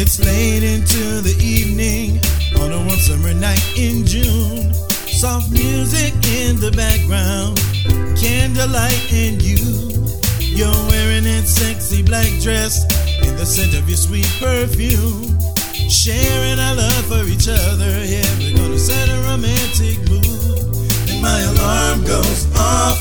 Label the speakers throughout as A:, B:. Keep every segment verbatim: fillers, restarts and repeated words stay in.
A: It's late into the evening on a warm summer night in June. Soft music in the background, candlelight and you. You're wearing that sexy black dress in the scent of your sweet perfume. Sharing our love for each other, yeah, we're gonna set a romantic mood. And my alarm goes off,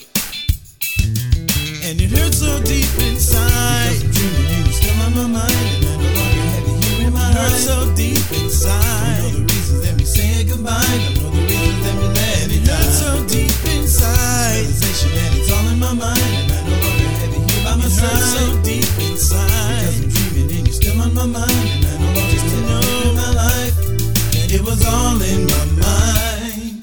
A: and it hurts so deep inside. Because I'm dreaming and you're still on my mind, and I no longer have you here in my life. It hurts so deep inside. Don't know the reasons that we say goodbye, don't know the reasons that we let it die. It hurts so deep inside. Realization that it's all in my mind, and I no longer have you here by my side. It hurts so deep inside. Because I'm dreaming and you're still on my mind, and I no longer just to know in my life that it was all in my mind.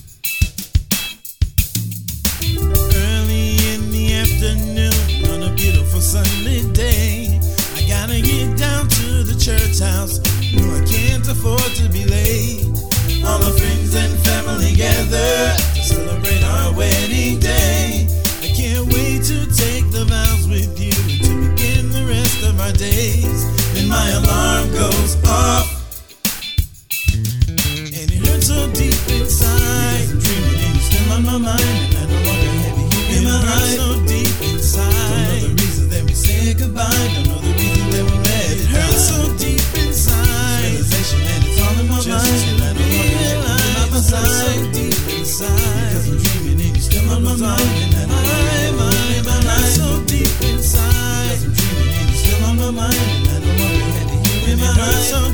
A: Early in the afternoon on a beautiful sunny day, I gotta get down to the church house. No, I can't afford to be late. All our friends and family gather to celebrate our wedding day. I can't wait to take the vows with you and to begin the rest of our days. Then my alarm goes off, and it hurts so deep inside. Because I'm dreaming and you're still on my mind, and I no longer have you here in my life. It hurts so deep inside. Don't know the reasons that we say goodbye, don't know the reasons that we let it hurt. It hurts so deep inside. Realization that it's all in my just mind, and I no longer have you by my side. So deep inside. Because I'm dreaming and you're still on my mind, and I know my mind, my life so deep inside. Because I'm dreaming and you're still on my mind, and I no longer have you here in my life.